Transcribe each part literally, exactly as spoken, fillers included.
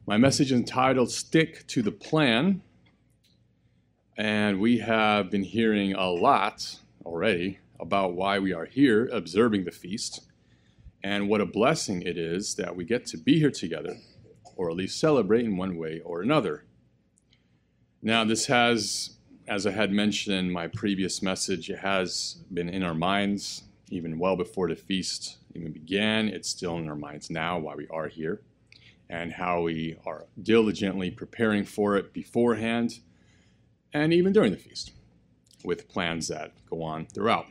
My message is entitled Stick to the Plan, and we have been hearing a lot already about why we are here observing the feast and what a blessing it is that we get to be here together, or at least celebrate in one way or another. Now, this has, as I had mentioned in my previous message, it has been in our minds even well before the feast even began. It's still in our minds now why we are here, and how we are diligently preparing for it beforehand and even during the feast, with plans that go on throughout.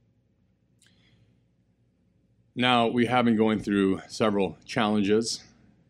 Now, we have been going through several challenges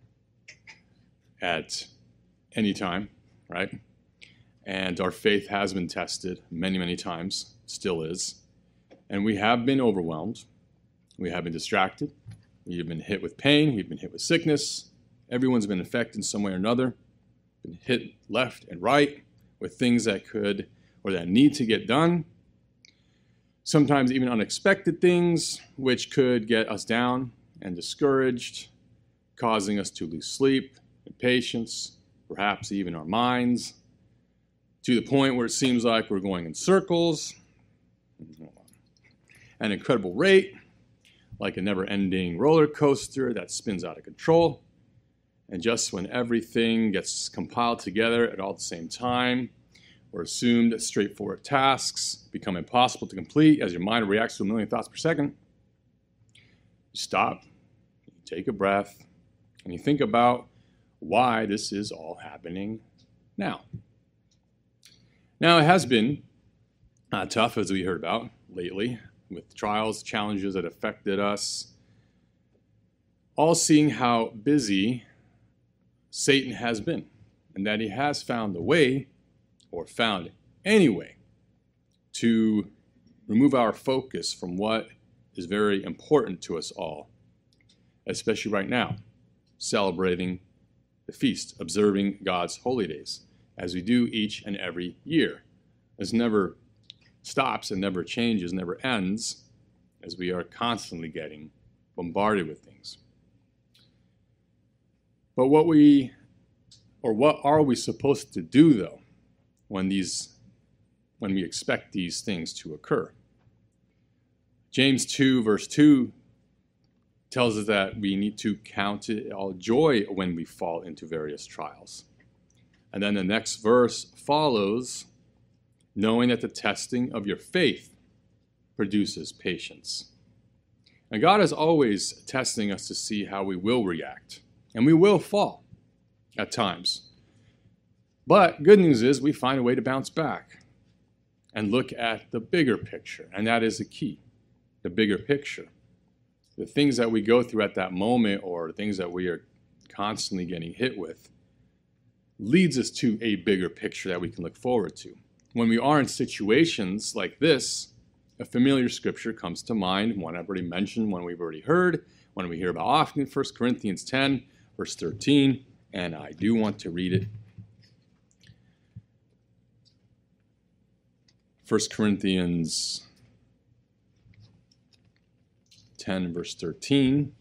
at any time, right? And our faith has been tested many, many times, still is. And we have been overwhelmed. We have been distracted. We have been hit with pain. We've been hit with sickness. Everyone's been affected in some way or another, been hit left and right with things that could or that need to get done. Sometimes even unexpected things which could get us down and discouraged, causing us to lose sleep and patience, perhaps even our minds, to the point where it seems like we're going in circles at an incredible rate, like a never-ending roller coaster that spins out of control. And just when everything gets compiled together at all at the same time, or assumed straightforward tasks become impossible to complete as your mind reacts to a million thoughts per second, you stop, you take a breath, and you think about why this is all happening now. Now, it has been uh, tough, as we heard about lately, with trials, challenges that affected us, all seeing how busy Satan has been, and that he has found a way, or found any way, to remove our focus from what is very important to us all, especially right now, celebrating the feast, observing God's holy days, as we do each and every year. This never stops and never changes, never ends, as we are constantly getting bombarded with things. But what we, or what are we supposed to do, though, when these, when we expect these things to occur? James two, verse two, tells us that we need to count it all joy when we fall into various trials. And then the next verse follows, knowing that the testing of your faith produces patience. And God is always testing us to see how we will react. And we will fall at times. But good news is we find a way to bounce back and look at the bigger picture. And that is the key, the bigger picture. The things that we go through at that moment, or the things that we are constantly getting hit with, leads us to a bigger picture that we can look forward to. When we are in situations like this, a familiar scripture comes to mind, one I've already mentioned, one we've already heard, one we hear about often, First Corinthians ten, verse thirteen, and I do want to read it. First Corinthians ten, verse thirteen.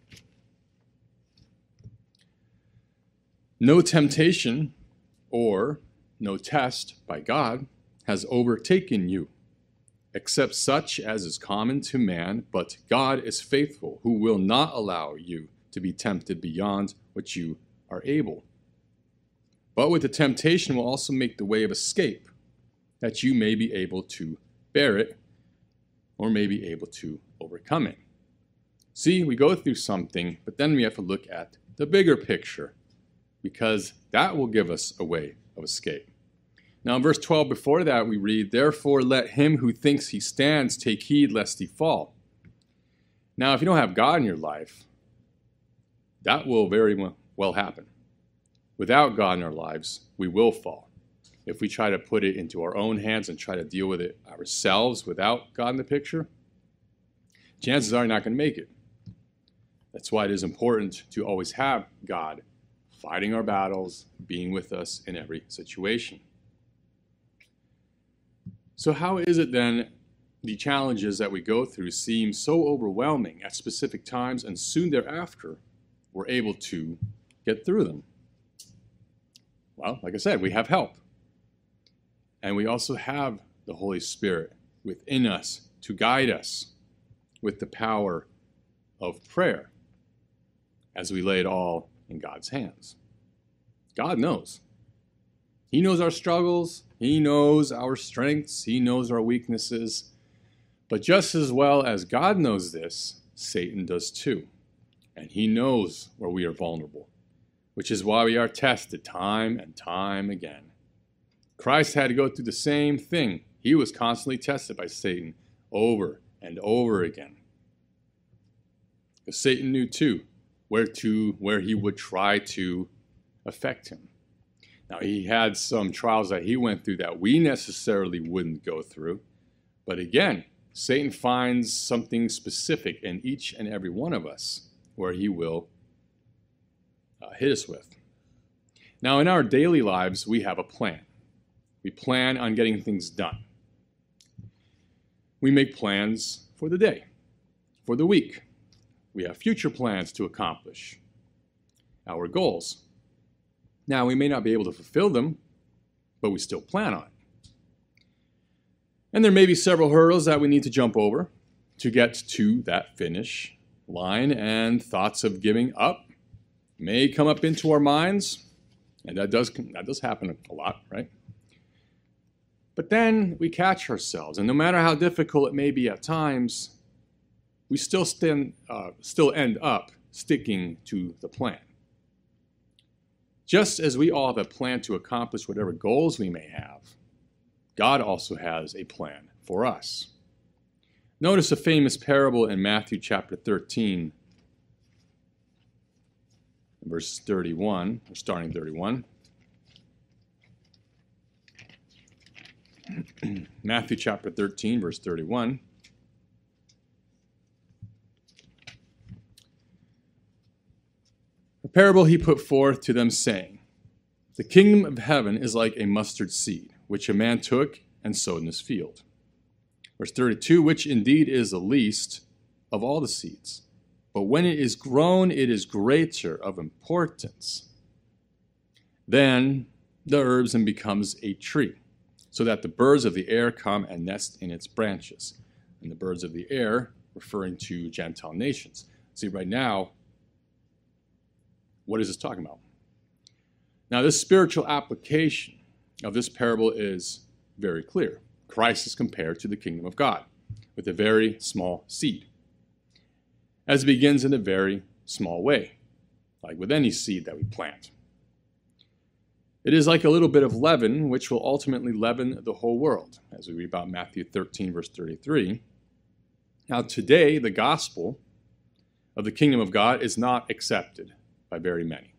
No temptation or no test by God has overtaken you, except such as is common to man, but God is faithful, who will not allow you to be tempted beyond what you are able. But with the temptation will also make the way of escape, that you may be able to bear it, or may be able to overcome it. See, we go through something, but then we have to look at the bigger picture, because that will give us a way of escape. Now in verse twelve before that we read, therefore let him who thinks he stands take heed lest he fall. Now if you don't have God in your life, that will very well happen. Without God in our lives, we will fall. If we try to put it into our own hands and try to deal with it ourselves without God in the picture, chances are you're not going to make it. That's why it is important to always have God fighting our battles, being with us in every situation. So how is it then the challenges that we go through seem so overwhelming at specific times, and soon thereafter we're able to get through them? Well, like I said, we have help. And we also have the Holy Spirit within us to guide us with the power of prayer as we lay it all in God's hands. God knows. He knows our struggles. He knows our strengths. He knows our weaknesses. But just as well as God knows this, Satan does too. And he knows where we are vulnerable, which is why we are tested time and time again. Christ had to go through the same thing. He was constantly tested by Satan over and over again. Because Satan knew too where to where he would try to affect him. Now, he had some trials that he went through that we necessarily wouldn't go through. But again, Satan finds something specific in each and every one of us where he will uh, hit us with. Now, in our daily lives, we have a plan. We plan on getting things done. We make plans for the day, for the week. We have future plans to accomplish, our goals. Now, we may not be able to fulfill them, but we still plan on it. And there may be several hurdles that we need to jump over to get to that finish line, and thoughts of giving up may come up into our minds, and that does, that does happen a lot, right? But then we catch ourselves, and no matter how difficult it may be at times, we still, stand, uh, still end up sticking to the plan. Just as we all have a plan to accomplish whatever goals we may have, God also has a plan for us. Notice a famous parable in Matthew chapter thirteen, verse thirty-one, or starting thirty-one. Matthew chapter thirteen, verse thirty-one. A parable he put forth to them, saying, "The kingdom of heaven is like a mustard seed, which a man took and sowed in his field." Verse thirty-two, "Which indeed is the least of all the seeds, but when it is grown, it is greater of importance. Then the herbs and becomes a tree, so that the birds of the air come and nest in its branches." And the birds of the air referring to Gentile nations. See, right now, what is this talking about? Now, this spiritual application of this parable is very clear. Christ is compared to the kingdom of God with a very small seed, as it begins in a very small way, like with any seed that we plant. It is like a little bit of leaven, which will ultimately leaven the whole world, as we read about Matthew thirteen, verse thirty-three. Now, today, the gospel of the kingdom of God is not accepted by very many.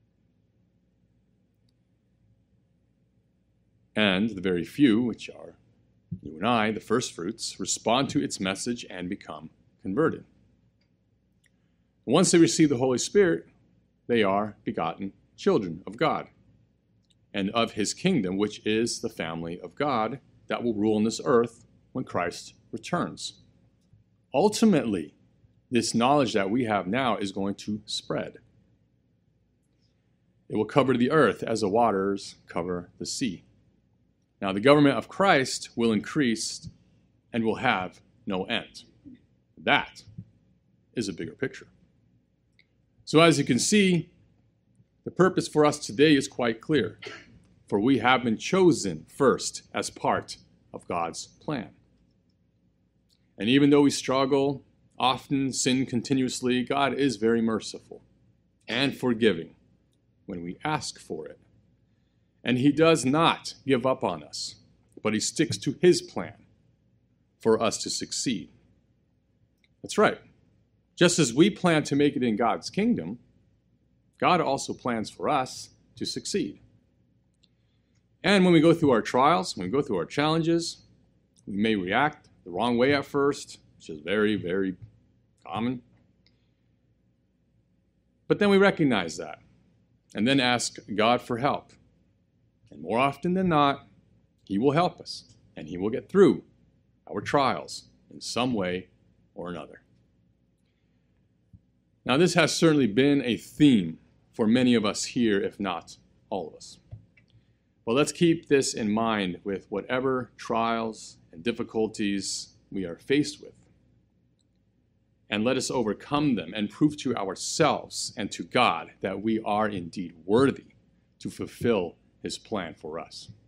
And the very few, which are you and I, the first fruits, respond to its message and become converted. Once they receive the Holy Spirit, they are begotten children of God and of his kingdom, which is the family of God that will rule on this earth when Christ returns. Ultimately, this knowledge that we have now is going to spread. It will cover the earth as the waters cover the sea. Now, the government of Christ will increase and will have no end. That is a bigger picture. So as you can see, the purpose for us today is quite clear. For we have been chosen first as part of God's plan. And even though we struggle, often sin continuously, God is very merciful and forgiving when we ask for it. And he does not give up on us, but he sticks to his plan for us to succeed. That's right. Just as we plan to make it in God's kingdom, God also plans for us to succeed. And when we go through our trials, when we go through our challenges, we may react the wrong way at first, which is very, very common. But then we recognize that and then ask God for help. And more often than not, he will help us and he will get through our trials in some way or another. Now, this has certainly been a theme for many of us here, if not all of us. But let's keep this in mind with whatever trials and difficulties we are faced with. And let us overcome them and prove to ourselves and to God that we are indeed worthy to fulfill his plan for us.